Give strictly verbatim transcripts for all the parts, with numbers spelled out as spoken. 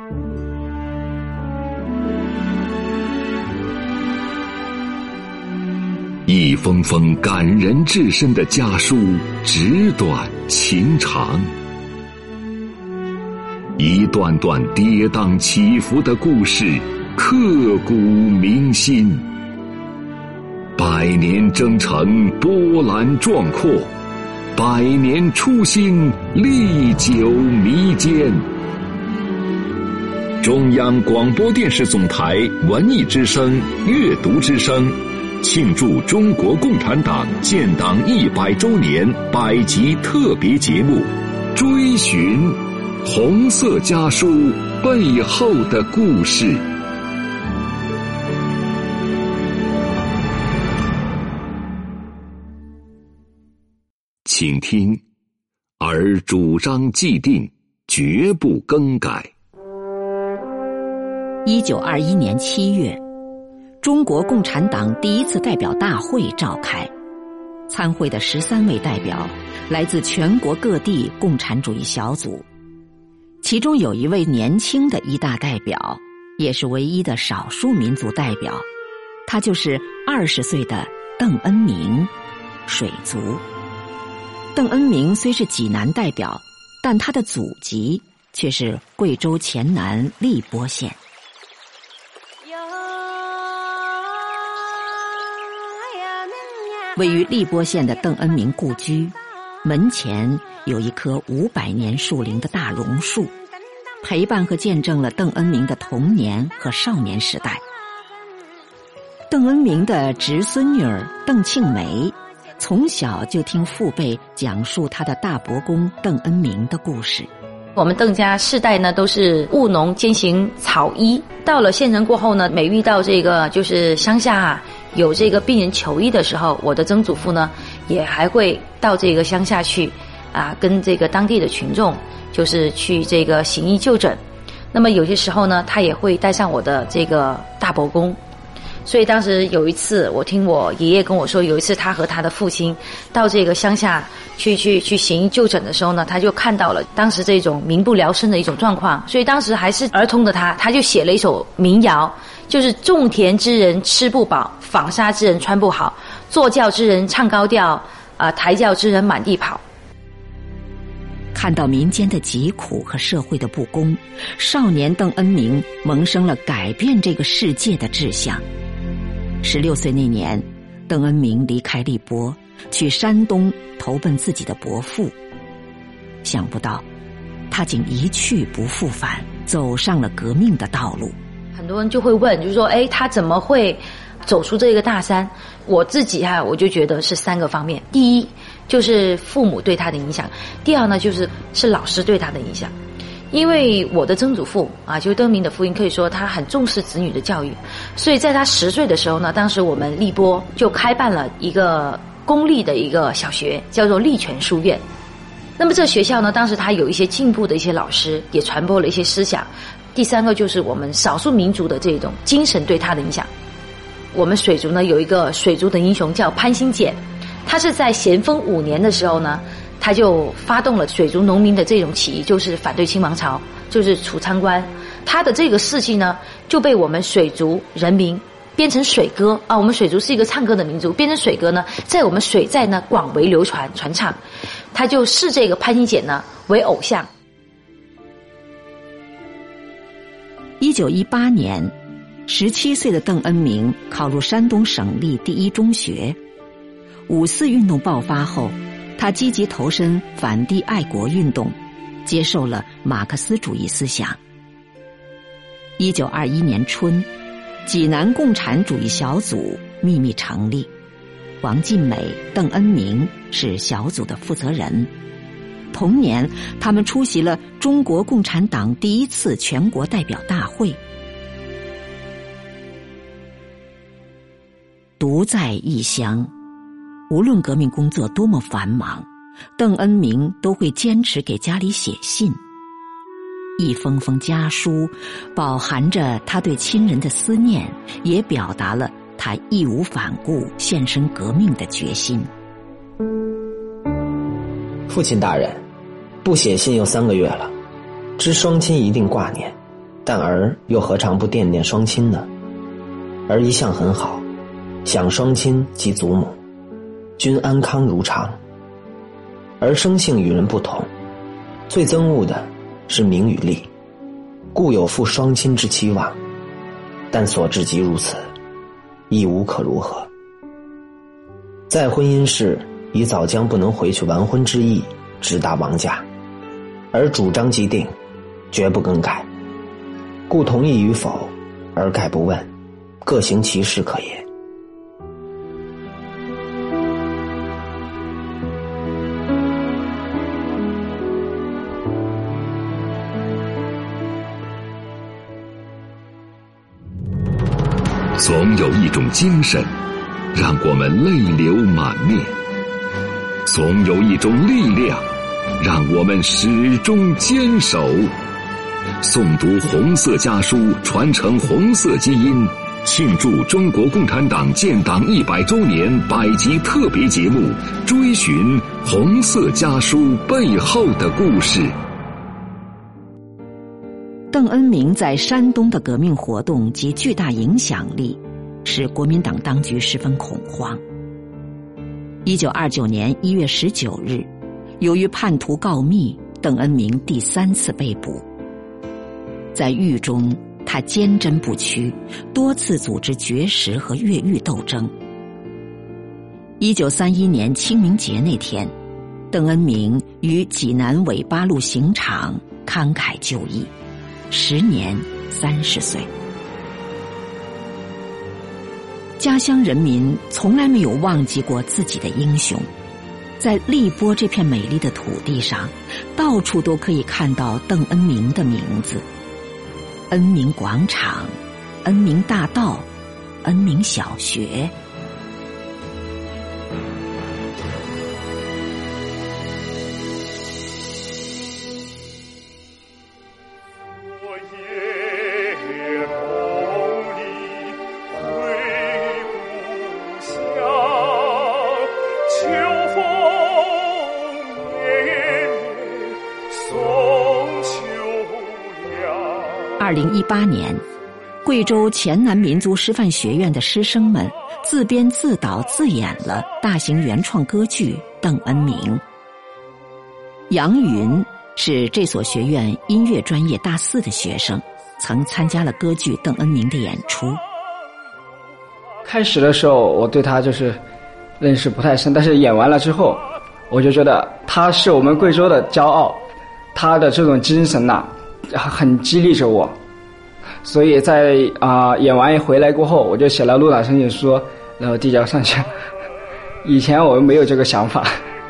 一封封感人至深的家书，纸短情长，一段段跌宕起伏的故事，刻骨铭心。百年征程波澜壮阔，百年初心历久弥坚。中央广播电视总台文艺之声、阅读之声庆祝中国共产党建党一百周年百集特别节目，追寻红色家书背后的故事。请听，而主张既定，绝不更改。 一九二一年七月，中国共产党第一次代表大会召开，参会的十三位代表来自全国各地共产主义小组，其中有一位年轻的一大代表，也是唯一的少数民族代表，他就是二十岁的邓恩铭，水族。邓恩铭虽是济南代表，但他的祖籍却是贵州黔南荔波县。位于荔波县的邓恩铭故居，门前有一棵五百年树龄的大榕树，陪伴和见证了邓恩铭的童年和少年时代。邓恩铭的侄孙女儿邓庆梅，从小就听父辈讲述他的大伯公邓恩铭的故事。 我们邓家世代呢都是务农兼行草医，到了县城过后呢，每遇到这个就是乡下啊有这个病人求医的时候，我的曾祖父呢也还会到这个乡下去啊，跟这个当地的群众就是去这个行医就诊。那么有些时候呢，他也会带上我的这个大伯公。所以当时有一次，我听我爷爷跟我说，有一次他和他的父亲到这个乡下去去去行医就诊的时候呢，他就看到了当时这种民不聊生的一种状况。所以当时还是儿童的他，他就写了一首民谣，就是种田之人吃不饱，纺纱之人穿不好，坐轿之人唱高调，啊、呃，抬轿之人满地跑。 看到民间的疾苦和社会的不公，少年邓恩铭萌生了改变这个世界的志向。十六岁那年，邓恩铭离开荔波，去山东投奔自己的伯父。想不到，他竟一去不复返，走上了革命的道路。 很多人就会问，就是说，哎，他怎么会走出这个大山？我自己哈、啊，我就觉得是三个方面。第一，就是父母对他的影响；第二呢，就是是老师对他的影响。因为我的曾祖父啊，就是邓恩铭的父亲，可以说他很重视子女的教育，所以在他十岁的时候呢，当时我们荔波就开办了一个公立的一个小学，叫做立全书院。那么这学校呢，当时他有一些进步的一些老师，也传播了一些思想。第三个就是我们少数民族的这种精神对他的影响。我们水族呢有一个水族的英雄叫潘兴俭，他是在咸丰五年的时候呢，他就发动了水族农民的这种起义，就是反对清王朝，就是除仓官。他的这个事迹呢，就被我们水族人民编成水歌啊。我们水族是一个唱歌的民族，编成水歌呢，在我们水寨呢广为流传传唱。他就视这个潘兴俭呢为偶像。 一九一八年，十七岁的邓恩铭考入山东省立第一中学。五四运动爆发后，他积极投身反帝爱国运动，接受了马克思主义思想。一九二一年春，济南共产主义小组秘密成立，王尽美、邓恩铭是小组的负责人。同年，他们出席了中国共产党第一次全国代表大会。独在异乡，无论革命工作多么繁忙，邓恩铭都会坚持给家里写信。一封封家书饱含着他对亲人的思念，也表达了他义无反顾献身革命的决心。 父亲大人，不写信又三个月了，知双亲一定挂念， 但儿又何尝不惦念双亲呢？儿一向很好，想双亲及祖母均安康如常。而生性与人不同，最憎恶的是名与利，故有负双亲之期望，但所至即如此，亦无可如何。在婚姻事已早将不能回去完婚之意直达王家，而主张既定，绝不更改，故同意与否而概不问，各行其事可也。 总有一种精神让我们泪流满面，总有一种力量让我们始终坚守。诵读红色家书，传承红色基因，庆祝中国共产党建党一百周年百集特别节目，追寻红色家书背后的故事。 邓恩铭在山东的革命活动及巨大影响力，使国民党当局十分恐慌。一九二九年一月十九日，由于叛徒告密，邓恩铭第三次被捕。在狱中，他坚贞不屈，多次组织绝食和越狱斗争。一九三一年清明节那天，邓恩铭于济南纬八路刑场慷慨就义，时年三十岁。家乡人民从来没有忘记过自己的英雄，在荔波这片美丽的土地上，到处都可以看到邓恩铭的名字。恩铭广场、恩铭大道、恩铭小学。二零一八年，贵州黔南民族师范学院的师生们自编自导自演了大型原创歌剧《邓恩铭》。杨云是这所学院音乐专业大四的学生，曾参加了歌剧《邓恩铭》的演出。 开始的时候我对他就是认识不太深，但是演完了之后，我就觉得他是我们贵州的骄傲，他的这种精神呐、啊，很激励着我。所以在啊、呃、演完回来过后，我就写了入党申请书，然后递交上去。以前我没有这个想法。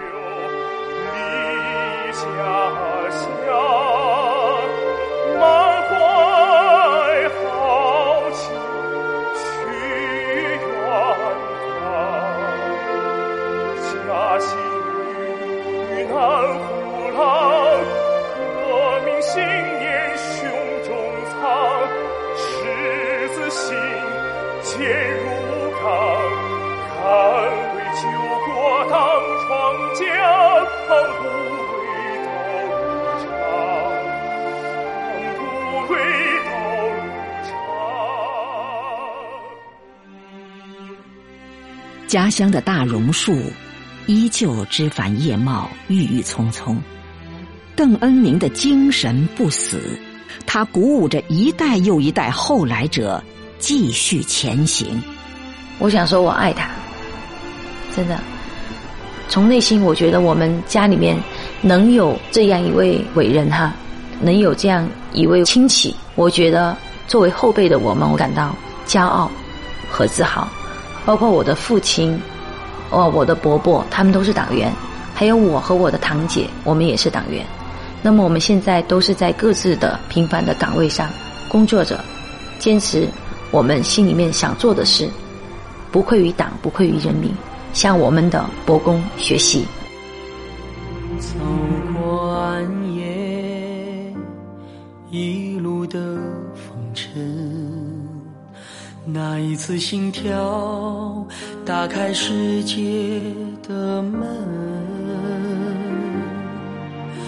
家乡的大榕树依旧枝繁叶茂，郁郁葱葱。邓恩铭的精神不死，他鼓舞着一代又一代后来者继续前行。 我想说我爱他，真的，从内心我觉得我们家里面能有这样一位伟人哈，能有这样一位亲戚，我觉得作为后辈的我们，我感到骄傲和自豪。包括我的父亲，哦，我的伯伯，他们都是党员，还有我和我的堂姐，我们也是党员。那么我们现在都是在各自的平凡的岗位上工作着，坚持我们心里面想做的事，不愧于党，不愧于人民，向我们的伯公学习。 走过暗夜，一路的风尘，那一次心跳打开世界的门，托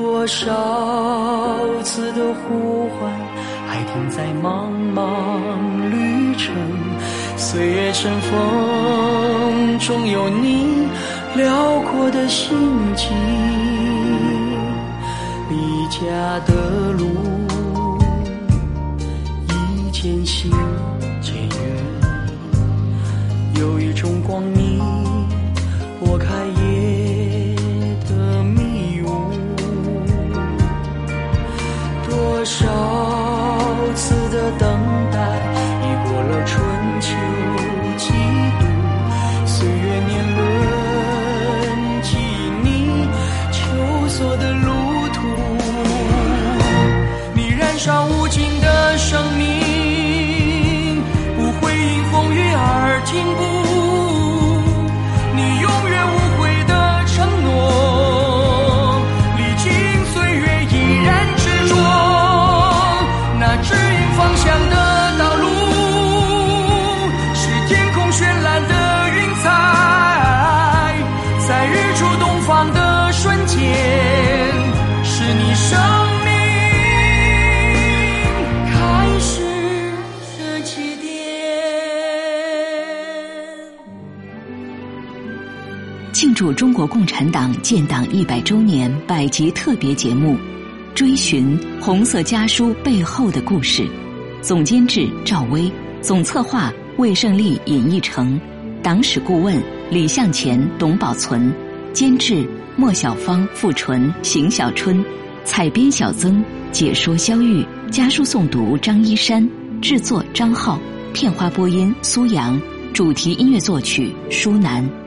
多少次的呼唤，还停在茫茫旅程。岁月尘封中有你辽阔的心境，离家的路已渐行渐远，有一种光明拨开夜的迷雾。多少次的等待，已过了春秋几度，岁月年轮记你秋索的路途。你燃烧无尽的生命，不会因风雨而停步。 庆祝中国共产党建党一百周年百集特别节目，追寻红色家书背后的故事。总监制赵薇，总策划魏胜利、尹义成，党史顾问李向前、董宝存，监制莫小芳、付纯、邢小春，采编小曾，解说肖玉，家书诵读张一山，制作张浩，片花播音苏阳，主题音乐作曲舒楠。